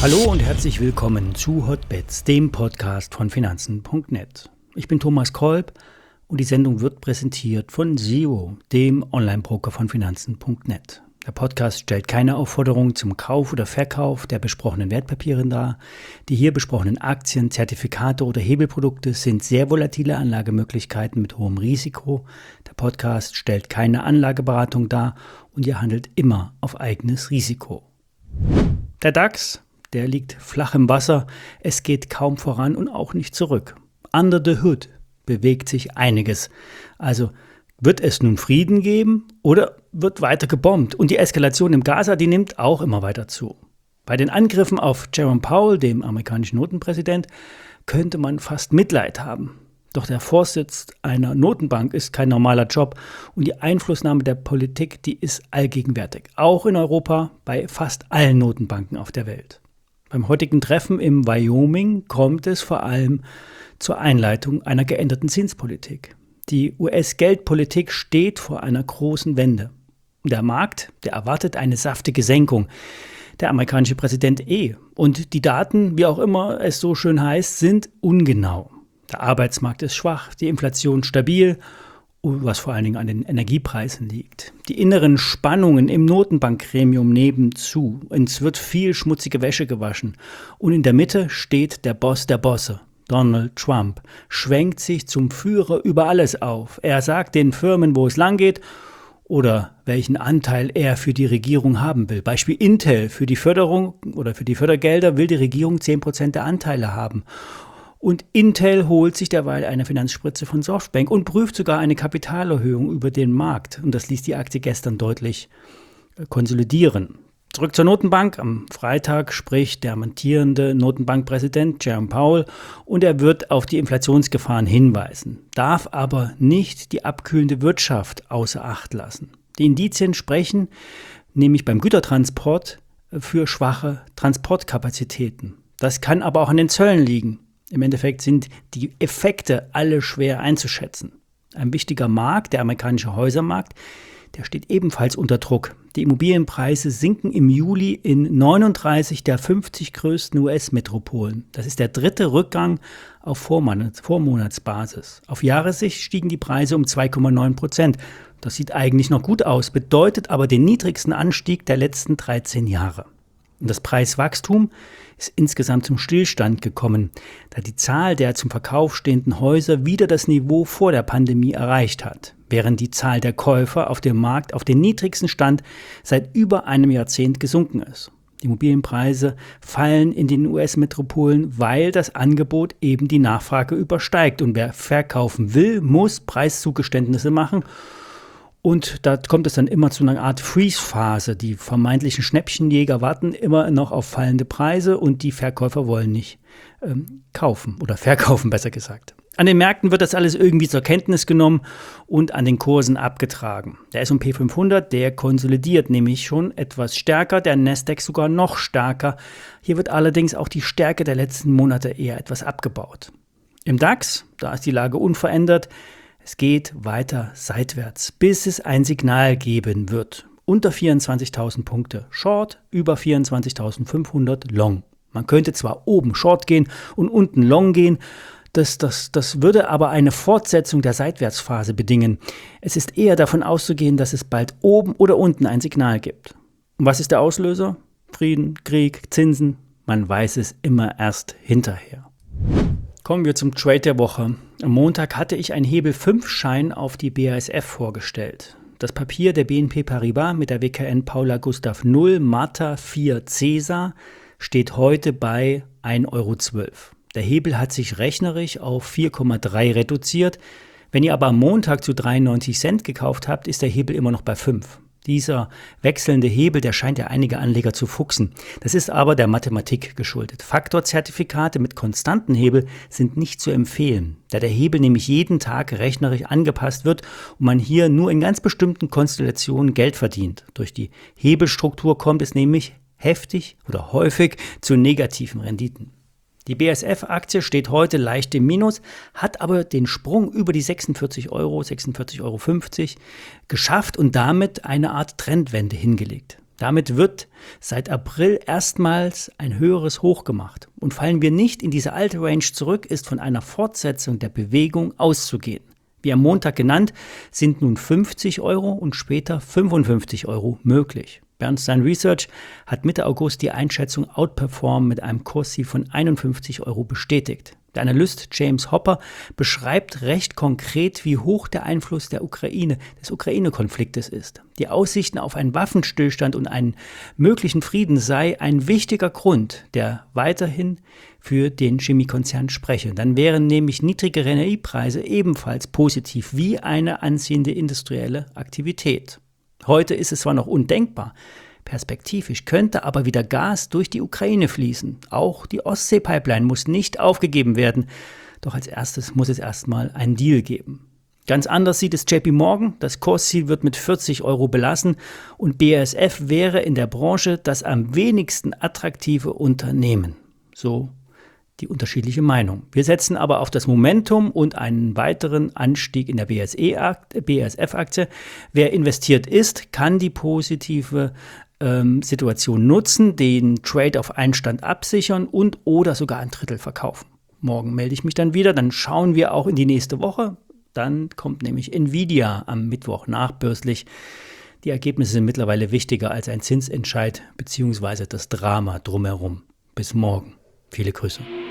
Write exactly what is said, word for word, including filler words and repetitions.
Hallo und herzlich willkommen zu Hotbets, dem Podcast von Finanzen punkt net. Ich bin Thomas Kolb und die Sendung wird präsentiert von Zero, dem Online-Broker von Finanzen punkt net. Der Podcast stellt keine Aufforderung zum Kauf oder Verkauf der besprochenen Wertpapiere dar. Die hier besprochenen Aktien, Zertifikate oder Hebelprodukte sind sehr volatile Anlagemöglichkeiten mit hohem Risiko. Der Podcast stellt keine Anlageberatung dar und ihr handelt immer auf eigenes Risiko. Der DAX, der liegt flach im Wasser, es geht kaum voran und auch nicht zurück. Under the hood bewegt sich einiges. Also wird es nun Frieden geben oder wird weiter gebombt? Und die Eskalation im Gaza, die nimmt auch immer weiter zu. Bei den Angriffen auf Jerome Powell, dem amerikanischen Notenpräsident, könnte man fast Mitleid haben. Doch der Vorsitz einer Notenbank ist kein normaler Job und die Einflussnahme der Politik, die ist allgegenwärtig. Auch in Europa, bei fast allen Notenbanken auf der Welt. Beim heutigen Treffen im Wyoming kommt es vor allem zur Einleitung einer geänderten Zinspolitik. Die U S-Geldpolitik steht vor einer großen Wende. Der Markt, der erwartet eine saftige Senkung. Der amerikanische Präsident eh. Und die Daten, wie auch immer es so schön heißt, sind ungenau. Der Arbeitsmarkt ist schwach, die Inflation stabil, was vor allen Dingen an den Energiepreisen liegt. Die inneren Spannungen im Notenbankgremium nehmen zu. Es wird viel schmutzige Wäsche gewaschen. Und in der Mitte steht der Boss der Bosse. Donald Trump schwenkt sich zum Führer über alles auf. Er sagt den Firmen, wo es lang geht oder welchen Anteil er für die Regierung haben will. Beispiel Intel: Für die Förderung oder für die Fördergelder will die Regierung zehn Prozent der Anteile haben. Und Intel holt sich derweil eine Finanzspritze von Softbank und prüft sogar eine Kapitalerhöhung über den Markt. Und das ließ die Aktie gestern deutlich konsolidieren. Zurück zur Notenbank. Am Freitag spricht der amtierende Notenbankpräsident Jerome Powell und er wird auf die Inflationsgefahren hinweisen, darf aber nicht die abkühlende Wirtschaft außer Acht lassen. Die Indizien sprechen nämlich beim Gütertransport für schwache Transportkapazitäten. Das kann aber auch an den Zöllen liegen. Im Endeffekt sind die Effekte alle schwer einzuschätzen. Ein wichtiger Markt, der amerikanische Häusermarkt, der steht ebenfalls unter Druck. Die Immobilienpreise sinken im Juli in neununddreißig der fünfzig größten U S-Metropolen. Das ist der dritte Rückgang auf Vormonats- Vormonatsbasis. Auf Jahressicht stiegen die Preise um zwei Komma neun Prozent. Das sieht eigentlich noch gut aus, bedeutet aber den niedrigsten Anstieg der letzten dreizehn Jahre. Und das Preiswachstum ist insgesamt zum Stillstand gekommen, da die Zahl der zum Verkauf stehenden Häuser wieder das Niveau vor der Pandemie erreicht hat, während die Zahl der Käufer auf dem Markt auf den niedrigsten Stand seit über einem Jahrzehnt gesunken ist. Die Immobilienpreise fallen in den U S-Metropolen, weil das Angebot eben die Nachfrage übersteigt. Und wer verkaufen will, muss Preiszugeständnisse machen. Und da kommt es dann immer zu einer Art Freeze-Phase. Die vermeintlichen Schnäppchenjäger warten immer noch auf fallende Preise und die Verkäufer wollen nicht ähm, kaufen oder verkaufen, besser gesagt. An den Märkten wird das alles irgendwie zur Kenntnis genommen und an den Kursen abgetragen. Der S und P fünfhundert, der konsolidiert nämlich schon etwas stärker, der Nasdaq sogar noch stärker. Hier wird allerdings auch die Stärke der letzten Monate eher etwas abgebaut. Im DAX, da ist die Lage unverändert. Es geht weiter seitwärts, bis es ein Signal geben wird. Unter vierundzwanzigtausend Punkte Short, über vierundzwanzigtausendfünfhundert Long. Man könnte zwar oben Short gehen und unten Long gehen, das, das, das würde aber eine Fortsetzung der Seitwärtsphase bedingen. Es ist eher davon auszugehen, dass es bald oben oder unten ein Signal gibt. Und was ist der Auslöser? Frieden, Krieg, Zinsen? Man weiß es immer erst hinterher. Kommen wir zum Trade der Woche. Am Montag hatte ich einen Hebel fünf Schein auf die B A S F vorgestellt. Das Papier der B N P Paribas mit der W K N Paula Gustav null Martha vier Cäsar steht heute bei ein Euro zwölf. Der Hebel hat sich rechnerisch auf vier Komma drei reduziert. Wenn ihr aber am Montag zu dreiundneunzig Cent gekauft habt, ist der Hebel immer noch bei fünf. Dieser wechselnde Hebel, der scheint ja einige Anleger zu fuchsen. Das ist aber der Mathematik geschuldet. Faktorzertifikate mit konstanten Hebel sind nicht zu empfehlen, da der Hebel nämlich jeden Tag rechnerisch angepasst wird und man hier nur in ganz bestimmten Konstellationen Geld verdient. Durch die Hebelstruktur kommt es nämlich heftig oder häufig zu negativen Renditen. Die B A S F-Aktie steht heute leicht im Minus, hat aber den Sprung über die sechsundvierzig Euro, sechsundvierzig Euro fünfzig geschafft und damit eine Art Trendwende hingelegt. Damit wird seit April erstmals ein höheres Hoch gemacht. Und fallen wir nicht in diese alte Range zurück, ist von einer Fortsetzung der Bewegung auszugehen. Wie am Montag genannt, sind nun fünfzig Euro und später fünfundfünfzig Euro möglich. Bernstein Research hat Mitte August die Einschätzung Outperform mit einem Kursziel von einundfünfzig Euro bestätigt. Der Analyst James Hopper beschreibt recht konkret, wie hoch der Einfluss der Ukraine, des Ukraine-Konfliktes ist. Die Aussichten auf einen Waffenstillstand und einen möglichen Frieden sei ein wichtiger Grund, der weiterhin für den Chemiekonzern spreche. Dann wären nämlich niedrigere Energiepreise ebenfalls positiv wie eine anziehende industrielle Aktivität. Heute ist es zwar noch undenkbar, perspektivisch könnte aber wieder Gas durch die Ukraine fließen. Auch die Ostsee-Pipeline muss nicht aufgegeben werden. Doch als erstes muss es erstmal einen Deal geben. Ganz anders sieht es J P Morgan. Das Kursziel wird mit vierzig Euro belassen und B A S F wäre in der Branche das am wenigsten attraktive Unternehmen. So die unterschiedliche Meinung. Wir setzen aber auf das Momentum und einen weiteren Anstieg in der B A S F-Aktie. Wer investiert ist, kann die positive ähm, Situation nutzen, den Trade auf Einstand absichern und oder sogar ein Drittel verkaufen. Morgen melde ich mich dann wieder, dann schauen wir auch in die nächste Woche. Dann kommt nämlich Nvidia am Mittwoch nachbörslich. Die Ergebnisse sind mittlerweile wichtiger als ein Zinsentscheid bzw. das Drama drumherum. Bis morgen. Viele Grüße.